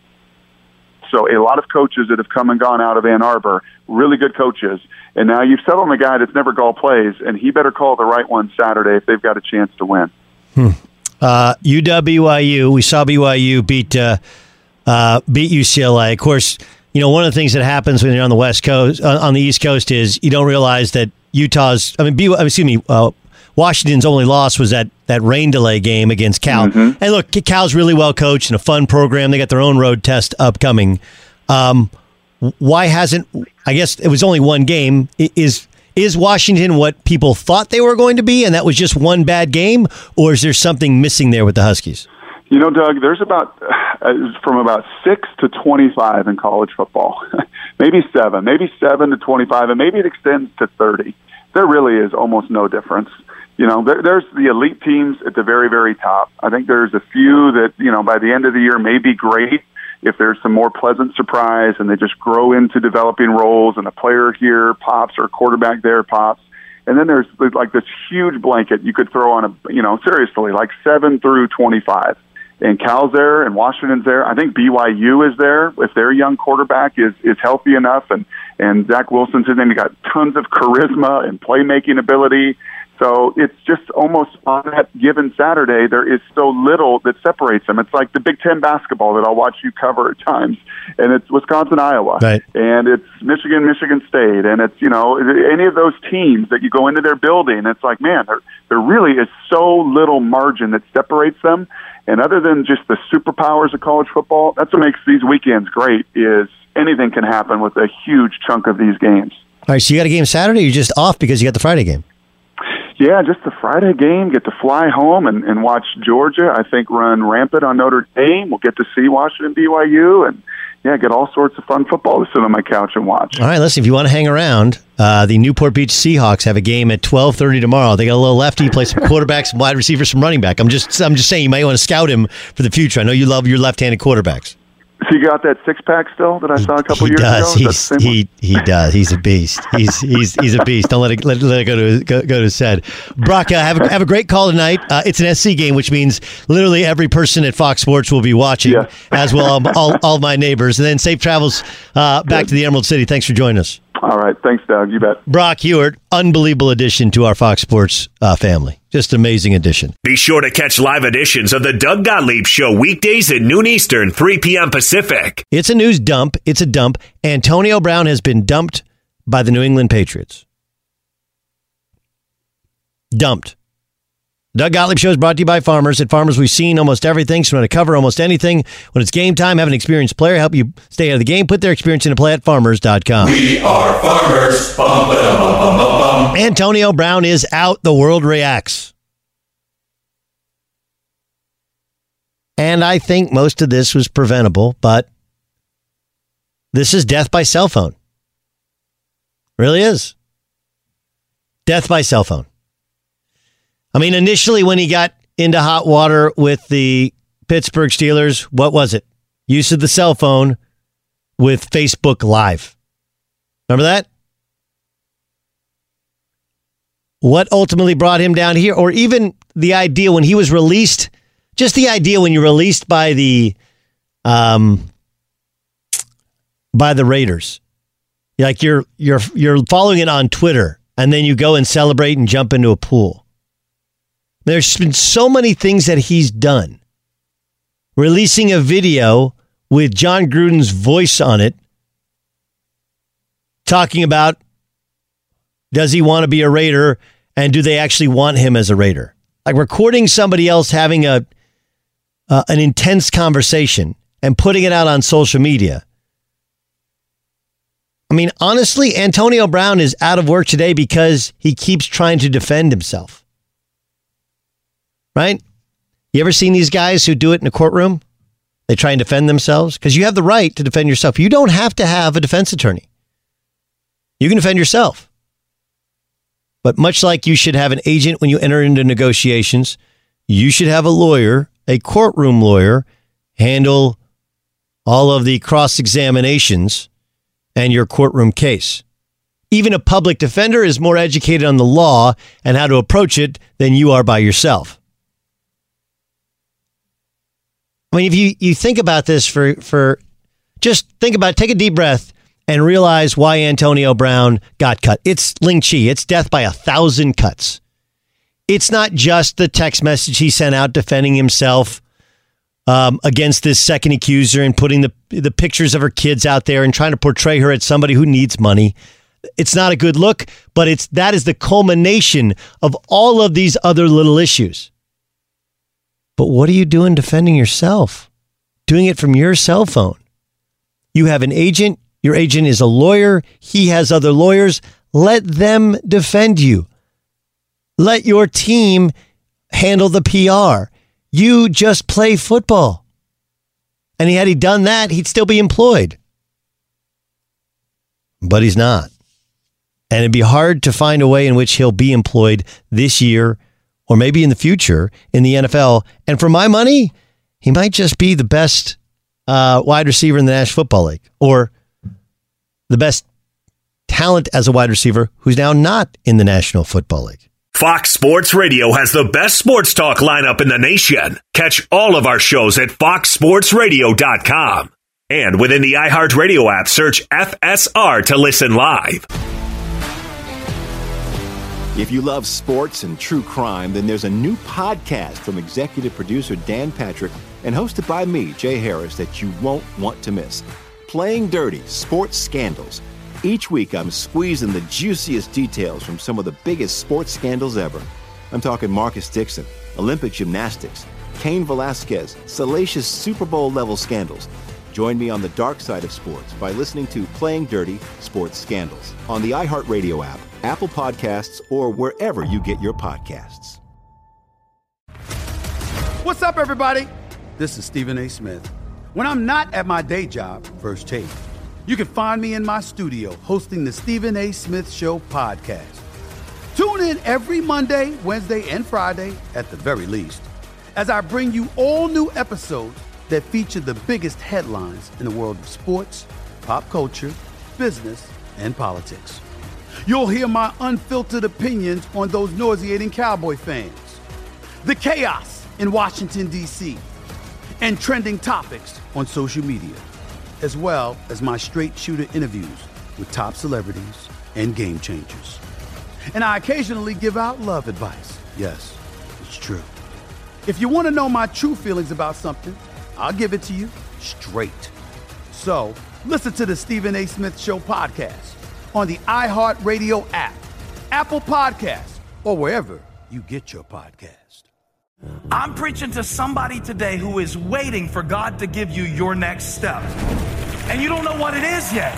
So a lot of coaches that have come and gone out of Ann Arbor, really good coaches, and now you've settled on a guy that's never called plays, and he better call the right one Saturday if they've got a chance to win. Hmm. Uh, U W B Y U, we saw B Y U beat uh, uh, beat U C L A. Of course, you know, one of the things that happens when you're on the West Coast, uh, on the East Coast, is you don't realize that Utah's, I mean, B, excuse me, uh, Washington's only loss was that, that rain delay game against Cal. Mm-hmm. And look, Cal's really well coached and a fun program. They got their own road test upcoming. Um, why hasn't, I guess it was only one game. Is is Washington what people thought they were going to be, and that was just one bad game? Or is there something missing there with the Huskies? You know, Doug, there's about, uh, from about six to twenty-five in college football. Maybe seven, maybe seven to twenty-five, and maybe it extends to thirty. There really is almost no difference. You know, there, there's the elite teams at the very, very top. I think there's a few that, you know, by the end of the year may be great if there's some more pleasant surprise and they just grow into developing roles and a player here pops or a quarterback there pops. And then there's like this huge blanket you could throw on a, you know, seriously, like seven through twenty-five. And Cal's there and Washington's there. I think B Y U is there if their young quarterback is, is healthy enough. And, and Zach Wilson's his name. He got tons of charisma and playmaking ability. So it's just almost on that given Saturday, there is so little that separates them. It's like the Big Ten basketball that I'll watch you cover at times. And it's Wisconsin, Iowa. Right. And it's Michigan, Michigan State. And it's, you know, any of those teams that you go into their building, it's like, man, there, there really is so little margin that separates them. And other than just the superpowers of college football, that's what makes these weekends great, is anything can happen with a huge chunk of these games. All right, so you got a game Saturday, or you're just off because you got the Friday game? Yeah, just the Friday game, get to fly home and, and watch Georgia, I think, run rampant on Notre Dame. We'll get to see Washington, B Y U, and, yeah, get all sorts of fun football to sit on my couch and watch. All right, listen, if you want to hang around, uh, the Newport Beach Seahawks have a game at twelve thirty tomorrow. They got a little lefty, play some quarterbacks, some wide receivers, some running back. I'm just I'm just saying you might want to scout him for the future. I know you love your left-handed quarterbacks. So you got that six-pack still that I saw a couple he years does. ago? He's, he he does. He's a beast. He's he's he's a beast. Don't let it let, let it go to go, go to his head. Brock, uh, have a, have a great call tonight. Uh, it's an S C game, which means literally every person at Fox Sports will be watching, yeah. as well all, all all my neighbors. And then safe travels uh, back Good. to the Emerald City. Thanks for joining us. All right. Thanks, Doug. You bet. Brock Huard, unbelievable addition to our Fox Sports uh, family. Just amazing addition. Be sure to catch live editions of the Doug Gottlieb Show weekdays at noon Eastern, three p.m. Pacific. It's a news dump. It's a dump. Antonio Brown has been dumped by the New England Patriots. Dumped. Doug Gottlieb Show is brought to you by Farmers. At Farmers, we've seen almost everything, so we want to cover almost anything. When it's game time, have an experienced player help you stay out of the game. Put their experience into play at farmers dot com. We are Farmers. Bum, ba, bum, bum, bum, bum. Antonio Brown is out. The world reacts. And I think most of this was preventable, but this is death by cell phone. Really is. Death by cell phone. I mean, initially when he got into hot water with the Pittsburgh Steelers, what was it? Use of the cell phone with Facebook Live. Remember that? What ultimately brought him down here, or even the idea when he was released, just the idea when you're released by the um, by the Raiders, like you're you're you're following it on Twitter, and then you go and celebrate and jump into a pool. There's been so many things that he's done. Releasing a video with John Gruden's voice on it, talking about does he want to be a Raider and do they actually want him as a Raider? Like recording somebody else having a uh, an intense conversation and putting it out on social media. I mean, honestly, Antonio Brown is out of work today because he keeps trying to defend himself. Right? You ever seen these guys who do it in a courtroom? They try and defend themselves? Because you have the right to defend yourself. You don't have to have a defense attorney. You can defend yourself. But much like you should have an agent when you enter into negotiations, you should have a lawyer, a courtroom lawyer, handle all of the cross-examinations and your courtroom case. Even a public defender is more educated on the law and how to approach it than you are by yourself. I mean, if you, you think about this for, for just think about it, take a deep breath and realize why Antonio Brown got cut. It's Ling Chi. It's death by a thousand cuts. It's not just the text message he sent out defending himself um, against this second accuser and putting the, the pictures of her kids out there and trying to portray her as somebody who needs money. It's not a good look, but it's that is the culmination of all of these other little issues. But what are you doing defending yourself? Doing it from your cell phone. You have an agent. Your agent is a lawyer. He has other lawyers. Let them defend you. Let your team handle the P R. You just play football. And had he done that, he'd still be employed. But he's not. And it'd be hard to find a way in which he'll be employed this year or maybe in the future in the N F L. And for my money, he might just be the best uh, wide receiver in the National Football League or the best talent as a wide receiver who's now not in the National Football League. Fox Sports Radio has the best sports talk lineup in the nation. Catch all of our shows at fox sports radio dot com. And within the iHeartRadio app, search F S R to listen live. If you love sports and true crime, then there's a new podcast from executive producer Dan Patrick and hosted by me, Jay Harris, that you won't want to miss. Playing Dirty: Sports Scandals. Each week, I'm squeezing the juiciest details from some of the biggest sports scandals ever. I'm talking Marcus Dixon, Olympic gymnastics, Cain Velasquez, salacious Super Bowl-level scandals. Join me on the dark side of sports by listening to Playing Dirty Sports Scandals on the iHeartRadio app, Apple Podcasts, or wherever you get your podcasts. What's up, everybody? This is Stephen A. Smith. When I'm not at my day job, First Take, you can find me in my studio hosting the Stephen A. Smith Show podcast. Tune in every Monday, Wednesday, and Friday, at the very least, as I bring you all new episodes that feature the biggest headlines in the world of sports, pop culture, business, and politics. You'll hear my unfiltered opinions on those nauseating Cowboy fans, the chaos in Washington, D C, and trending topics on social media, as well as my straight shooter interviews with top celebrities and game changers. And I occasionally give out love advice. Yes, it's true. If you want to know my true feelings about something, I'll give it to you straight. So, listen to the Stephen A. Smith Show podcast on the iHeartRadio app, Apple Podcasts, or wherever you get your podcast. I'm preaching to somebody today who is waiting for God to give you your next step. And you don't know what it is yet.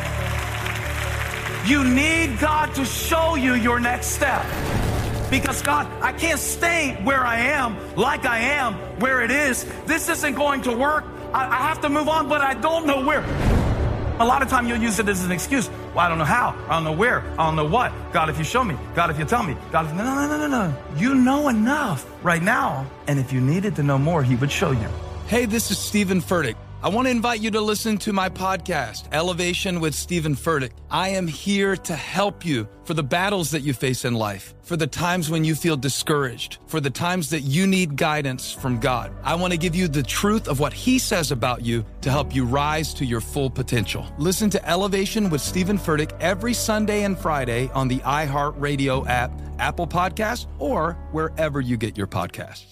You need God to show you your next step. Because God, I can't stay where I am, like I am, where it is. This isn't going to work. I, I have to move on, but I don't know where. A lot of time you'll use it as an excuse. Well, I don't know how. I don't know where. I don't know what. God, if you show me. God, if you tell me. God, if... No, no, no, no, no. You know enough right now. And if you needed to know more, he would show you. Hey, this is Stephen Furtick. I want to invite you to listen to my podcast, Elevation with Stephen Furtick. I am here to help you for the battles that you face in life, for the times when you feel discouraged, for the times that you need guidance from God. I want to give you the truth of what he says about you to help you rise to your full potential. Listen to Elevation with Stephen Furtick every Sunday and Friday on the iHeartRadio app, Apple Podcasts, or wherever you get your podcasts.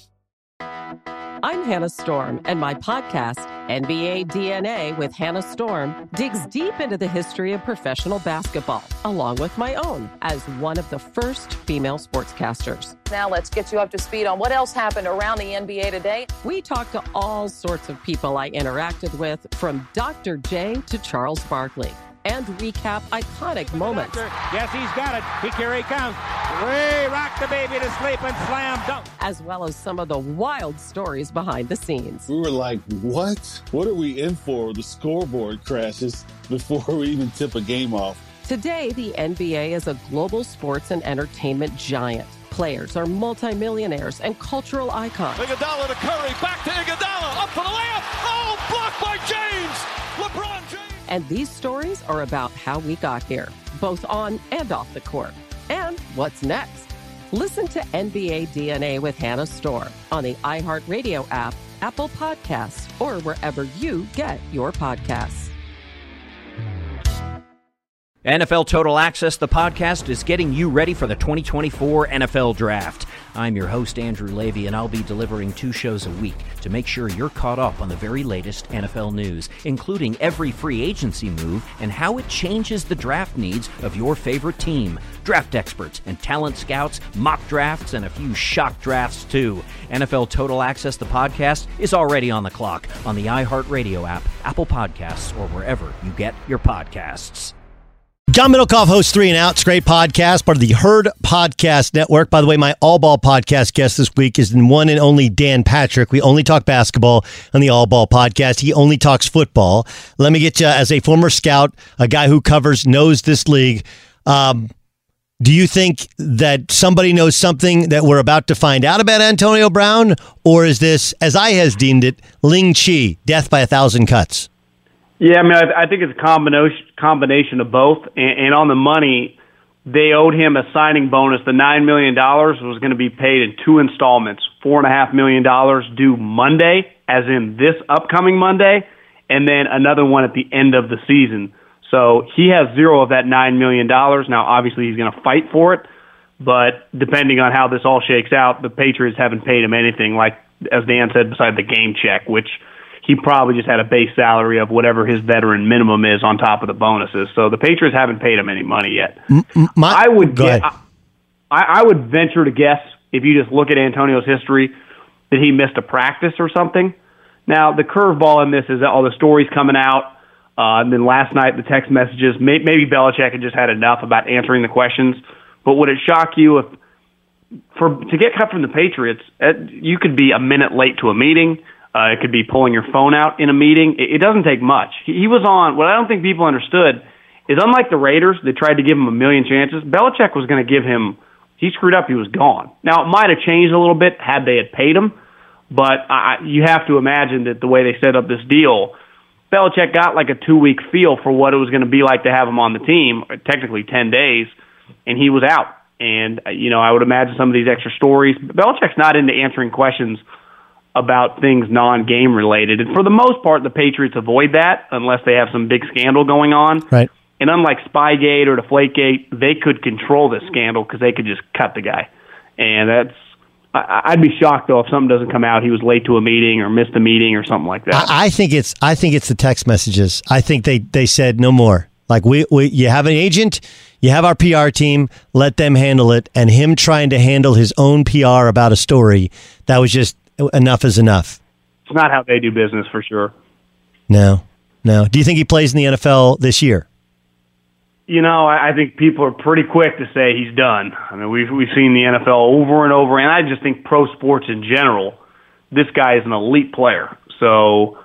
I'm Hannah Storm, and my podcast, N B A D N A with Hannah Storm, digs deep into the history of professional basketball, along with my own, as one of the first female sportscasters. Now let's get you up to speed on what else happened around the N B A today. We talked to all sorts of people I interacted with, from Doctor J to Charles Barkley, and recap iconic moments. Yes, he's got it. Here he comes. Way rock the baby to sleep and slam dunk. As well as some of the wild stories behind the scenes. We were like, what? What are we in for? The scoreboard crashes before we even tip a game off. Today, the N B A is a global sports and entertainment giant. Players are multimillionaires and cultural icons. Iguodala to Curry, back to Iguodala, up for the layup. Oh, blocked by James. LeBron James. And these stories are about how we got here, both on and off the court. And what's next? Listen to N B A D N A with Hannah Storm on the iHeartRadio app, Apple Podcasts, or wherever you get your podcasts. N F L Total Access, the podcast, is getting you ready for the twenty twenty-four N F L Draft. I'm your host, Andrew Levy, and I'll be delivering two shows a week to make sure you're caught up on the very latest N F L news, including every free agency move and how it changes the draft needs of your favorite team. Draft experts and talent scouts, mock drafts, and a few shock drafts, too. N F L Total Access, the podcast, is already on the clock on the iHeartRadio app, Apple Podcasts, or wherever you get your podcasts. John Middlecoff hosts Three and Outs, great podcast, part of the Herd Podcast Network. By the way, my All Ball podcast guest this week is the one and only Dan Patrick. We only talk basketball on the All Ball podcast. He only talks football. Let me get you, as a former scout, a guy who covers, knows this league. Um, do you think that somebody knows something that we're about to find out about Antonio Brown? Or is this, as I has deemed it, Ling Chi, death by a thousand cuts? Yeah, I mean, I, I think it's a combination combination of both. And, and on the money, they owed him a signing bonus. The nine million dollars was going to be paid in two installments, four point five million dollars due Monday, as in this upcoming Monday, and then another one at the end of the season. So he has zero of that nine million dollars. Now, obviously, he's going to fight for it, but depending on how this all shakes out, the Patriots haven't paid him anything, like, as Dan said, beside the game check, which he probably just had a base salary of whatever his veteran minimum is on top of the bonuses. So the Patriots haven't paid him any money yet. My, I would guess, I, I would venture to guess, if you just look at Antonio's history, that he missed a practice or something. Now, the curveball in this is that all the stories coming out, uh, and then last night the text messages, may, maybe Belichick had just had enough about answering the questions, but would it shock you if, for to get cut from the Patriots, you could be a minute late to a meeting, uh, it could be pulling your phone out in a meeting, it, it doesn't take much. He, he was on, what I don't think people understood is unlike the Raiders, they tried to give him a million chances, Belichick was going to give him, he screwed up, he was gone. Now, it might have changed a little bit had they had paid him, but I, you have to imagine that the way they set up this deal, Belichick got like a two-week feel for what it was going to be like to have him on the team, technically ten days, and he was out. And, you know, I would imagine some of these extra stories. Belichick's not into answering questions about things non-game related. And for the most part, the Patriots avoid that unless they have some big scandal going on. Right. And unlike Spygate or Deflategate, they could control this scandal because they could just cut the guy. And that's, I'd be shocked though if something doesn't come out. He was late to a meeting or missed a meeting or something like that. I, I think it's I think it's the text messages. I think they, they said no more. Like we, we you have an agent, you have our P R team, let them handle it. And him trying to handle his own P R about a story, that was just enough is enough. It's not how they do business for sure. No, no. Do you think he plays in the N F L this year? You know, I think people are pretty quick to say he's done. I mean, we've we've seen the N F L over and over, and I just think pro sports in general, this guy is an elite player. So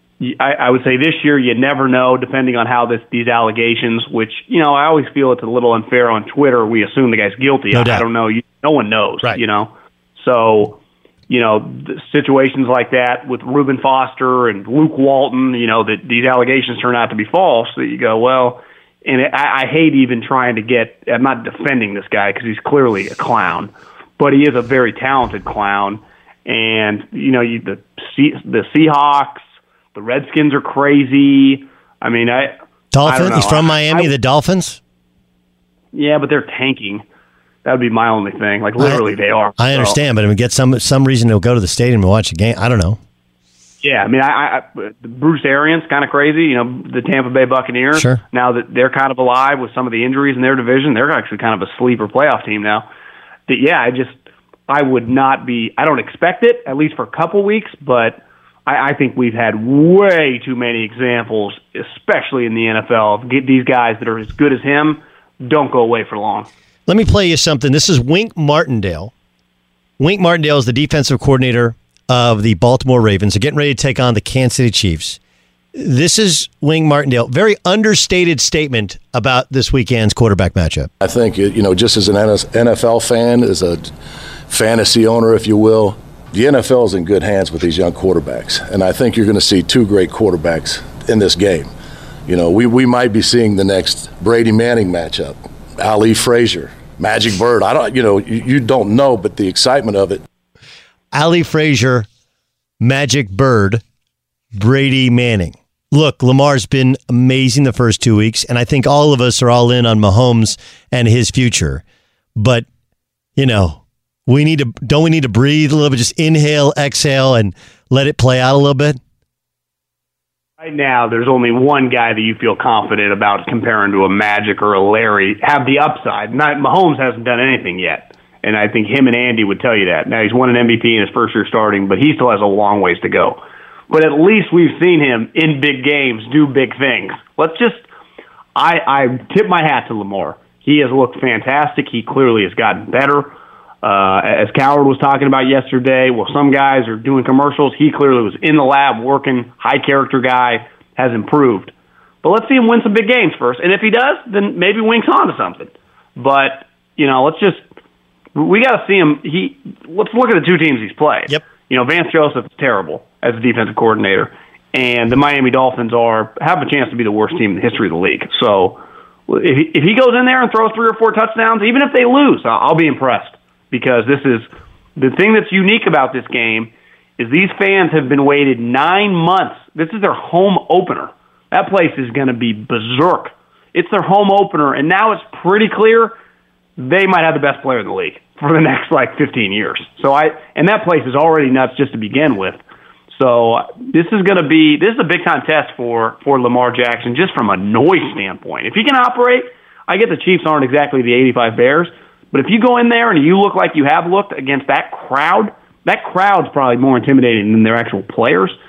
I, I would say this year you never know, depending on how this these allegations, which, you know, I always feel it's a little unfair on Twitter. We assume the guy's guilty. No I, doubt. I don't know. You, no one knows, right. you know. So, you know, situations like that with Reuben Foster and Luke Walton, you know, that these allegations turn out to be false, that you go, well... And I, I hate even trying to get, I'm not defending this guy because he's clearly a clown, but he is a very talented clown. And, you know, you, the the Seahawks, the Redskins are crazy. I mean, I... Dolphins? I He's from I, Miami, I, the Dolphins? Yeah, but they're tanking. That would be my only thing. Like, literally, I, they are. I understand, so. But I mean, get some some reason to go to the stadium and watch a game. I don't know. Yeah, I mean, I, I Bruce Arians, kind of crazy. You know, the Tampa Bay Buccaneers. Sure. Now that they're kind of alive with some of the injuries in their division, they're actually kind of a sleeper playoff team now. That, yeah, I just, I would not be, I don't expect it, at least for a couple weeks, but I, I think we've had way too many examples, especially in the N F L, of get these guys that are as good as him, don't go away for long. Let me play you something. This is Wink Martindale. Wink Martindale is the defensive coordinator of the Baltimore Ravens. They're getting ready to take on the Kansas City Chiefs. This is Wink Martindale. Very understated statement about this weekend's quarterback matchup. I think, you know, just as an N F L fan, as a fantasy owner, if you will, the N F L is in good hands with these young quarterbacks. And I think you're going to see two great quarterbacks in this game. You know, we, we might be seeing the next Brady Manning matchup, Ali Frazier, Magic Bird. I don't, you know, you, you don't know, but the excitement of it. Ali Frazier, Magic Bird, Brady Manning. Look, Lamar's been amazing the first two weeks, and I think all of us are all in on Mahomes and his future. But, you know, we need to don't we need to breathe a little bit, just inhale, exhale, and let it play out a little bit? Right now, there's only one guy that you feel confident about comparing to a Magic or a Larry, have the upside. Not Mahomes hasn't done anything yet. And I think him and Andy would tell you that. Now, he's won an M V P in his first year starting, but he still has a long ways to go. But at least we've seen him in big games do big things. Let's just, I, I tip my hat to Lamar. He has looked fantastic. He clearly has gotten better. Uh, as Coward was talking about yesterday, well, some guys are doing commercials. He clearly was in the lab working, high-character guy, has improved. But let's see him win some big games first. And if he does, then maybe Wink's on to something. But, you know, let's just, we got to see him. He let's look at the two teams he's played. Yep. You know, Vance Joseph is terrible as a defensive coordinator, and the Miami Dolphins are have a chance to be the worst team in the history of the league. So if he, if he goes in there and throws three or four touchdowns, even if they lose, I'll, I'll be impressed because this is the thing that's unique about this game is these fans have been waited nine months. This is their home opener. That place is going to be berserk. It's their home opener, and now it's pretty clear they might have the best player in the league for the next like fifteen years. So I and that place is already nuts just to begin with. So this is going to be this is a big time test for for Lamar Jackson just from a noise standpoint. If he can operate, I get the Chiefs aren't exactly the eighty-five Bears, but if you go in there and you look like you have looked against that crowd, that crowd's probably more intimidating than their actual players.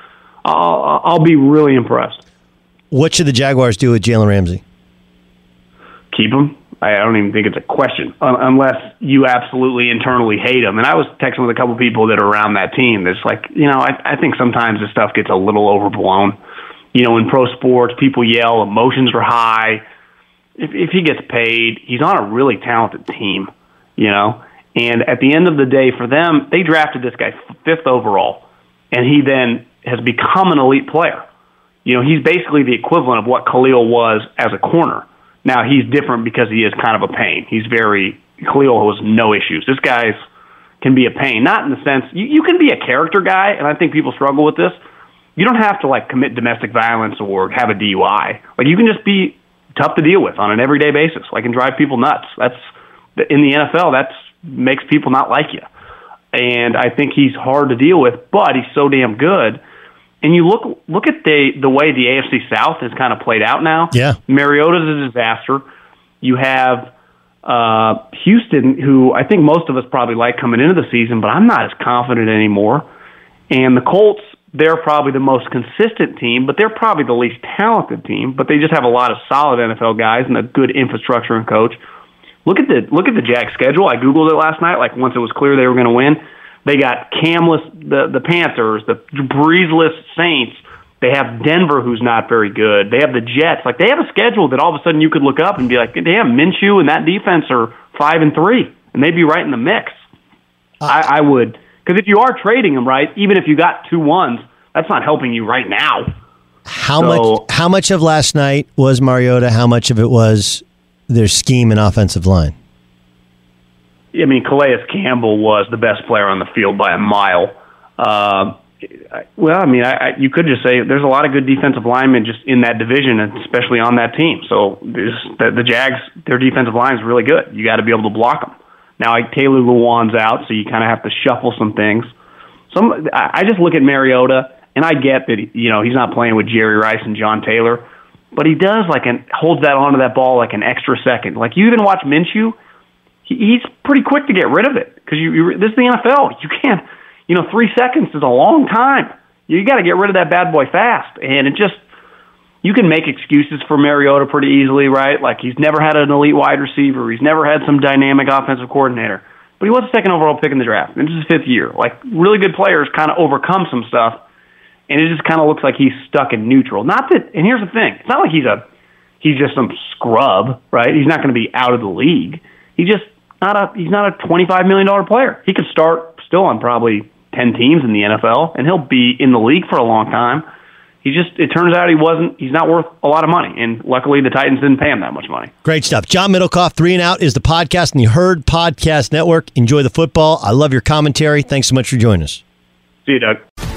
I'll, I'll be really impressed. What should the Jaguars do with Jalen Ramsey? Keep him. I don't even think it's a question, unless you absolutely internally hate him. And I was texting with a couple people that are around that team that's like, you know, I, I think sometimes this stuff gets a little overblown. You know, in pro sports, people yell, emotions are high. If, if he gets paid, he's on a really talented team, you know. And at the end of the day, for them, they drafted this guy fifth overall, and he then has become an elite player. You know, he's basically the equivalent of what Khalil was as a corner. Now, he's different because he is kind of a pain. He's very, Khalil has no issues. This guy's can be a pain, not in the sense, you, you can be a character guy, and I think people struggle with this. You don't have to, like, commit domestic violence or have a D U I. Like, you can just be tough to deal with on an everyday basis, like, and drive people nuts. That's, in the N F L, that makes people not like you. And I think he's hard to deal with, but he's so damn good. And you look look at the the way the A F C South has kind of played out now. Yeah. Mariota's a disaster. You have uh, Houston, who I think most of us probably like coming into the season, but I'm not as confident anymore. And the Colts, they're probably the most consistent team, but they're probably the least talented team. But they just have a lot of solid N F L guys and a good infrastructure and coach. Look at the look at the Jags schedule. I Googled it last night, like once it was clear they were going to win. They got Camless, the, the Panthers, the Breezeless Saints. They have Denver, who's not very good. They have the Jets. Like, they have a schedule that all of a sudden you could look up and be like, damn, Minshew and that defense are five and three, and they'd be right in the mix. Uh, I, I would, because if you are trading them, right, even if you got two ones, that's not helping you right now. How so, much? How much of last night was Mariota? How much of it was their scheme and offensive line? I mean, Calais Campbell was the best player on the field by a mile. Uh, well, I mean, I, I, you could just say there's a lot of good defensive linemen just in that division, and especially on that team. So the, the Jags, their defensive line is really good. You got to be able to block them. Now, like, Taylor Lewan's out, so you kind of have to shuffle some things. Some, I just look at Mariota, and I get that, you know, he's not playing with Jerry Rice and John Taylor, but he does like an holds that onto that ball like an extra second. Like, you even watch Minshew. He's pretty quick to get rid of it because you, you, this is the N F L. You can't, you know, three seconds is a long time. You got to get rid of that bad boy fast. And it just, you can make excuses for Mariota pretty easily, right? Like, he's never had an elite wide receiver. He's never had some dynamic offensive coordinator. But he was the second overall pick in the draft. And this is his fifth year. Like, really good players kind of overcome some stuff. And it just kind of looks like he's stuck in neutral. Not that, and here's the thing. It's not like he's a, he's just some scrub, right? He's not going to be out of the league. He just, Not a, he's not a twenty-five million dollars player. He could start still on probably ten teams in the N F L, and he'll be in the league for a long time. He just, it turns out he wasn't, he's not worth a lot of money, and luckily the Titans didn't pay him that much money. Great stuff. John Middlecoff, Three and Out is the podcast, and the Herd Podcast Network. Enjoy the football. I love your commentary. Thanks so much for joining us. See you, Doug.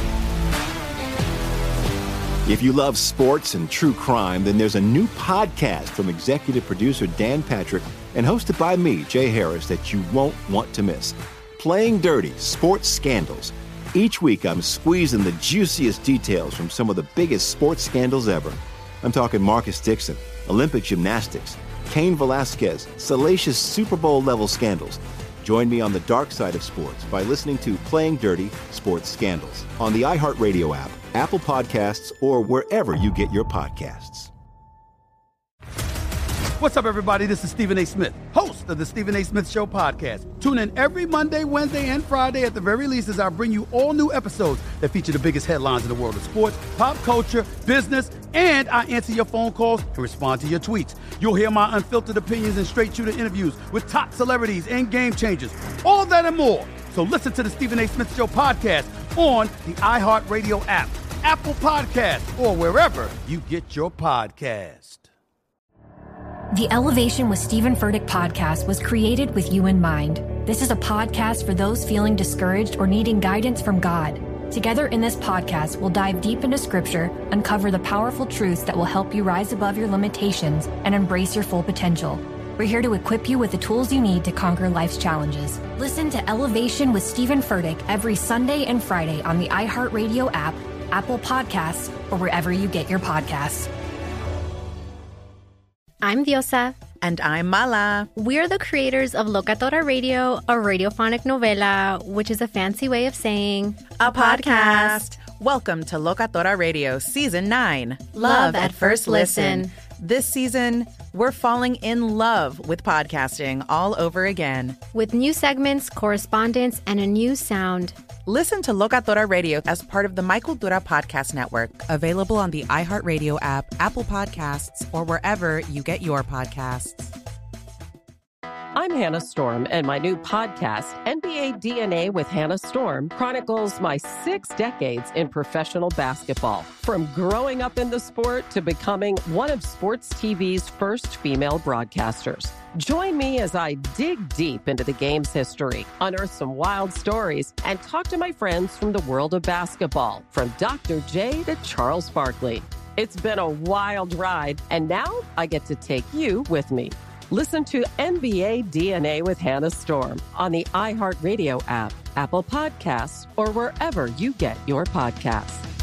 If you love sports and true crime, then there's a new podcast from executive producer Dan Patrick and hosted by me, Jay Harris, that you won't want to miss. Playing Dirty: Sports Scandals. Each week, I'm squeezing the juiciest details from some of the biggest sports scandals ever. I'm talking Marcus Dixon, Olympic gymnastics, Cain Velasquez, salacious Super Bowl-level scandals. Join me on the dark side of sports by listening to Playing Dirty: Sports Scandals on the iHeartRadio app, Apple Podcasts, or wherever you get your podcasts. What's up, everybody? This is Stephen A. Smith, host of the Stephen A. Smith Show podcast. Tune in every Monday, Wednesday, and Friday at the very least as I bring you all new episodes that feature the biggest headlines in the world of sports, pop culture, business, and I answer your phone calls and respond to your tweets. You'll hear my unfiltered opinions and straight-shooter interviews with top celebrities and game changers. All that and more. So listen to the Stephen A. Smith Show podcast on the iHeartRadio app, Apple Podcasts, or wherever you get your podcast. The Elevation with Stephen Furtick podcast was created with you in mind. This is a podcast for those feeling discouraged or needing guidance from God. Together in this podcast, we'll dive deep into Scripture, uncover the powerful truths that will help you rise above your limitations and embrace your full potential. We're here to equip you with the tools you need to conquer life's challenges. Listen to Elevation with Stephen Furtick every Sunday and Friday on the iHeartRadio app, Apple Podcasts, or wherever you get your podcasts. I'm Diosa. And I'm Mala. We're the creators of Locatora Radio, a radiophonic novela, which is a fancy way of saying a podcast. Welcome to Locatora Radio Season nine. Love at First Listen. This season, we're falling in love with podcasting all over again. With new segments, correspondence, and a new sound. Listen to Locatora Radio as part of the My Cultura Podcast Network, available on the iHeartRadio app, Apple Podcasts, or wherever you get your podcasts. I'm Hannah Storm, and my new podcast, N B A D N A with Hannah Storm, chronicles my six decades in professional basketball. From growing up in the sport to becoming one of sports T V's first female broadcasters. Join me as I dig deep into the game's history, unearth some wild stories, and talk to my friends from the world of basketball, from Doctor J to Charles Barkley. It's been a wild ride, and now I get to take you with me. Listen to N B A D N A with Hannah Storm on the iHeartRadio app, Apple Podcasts, or wherever you get your podcasts.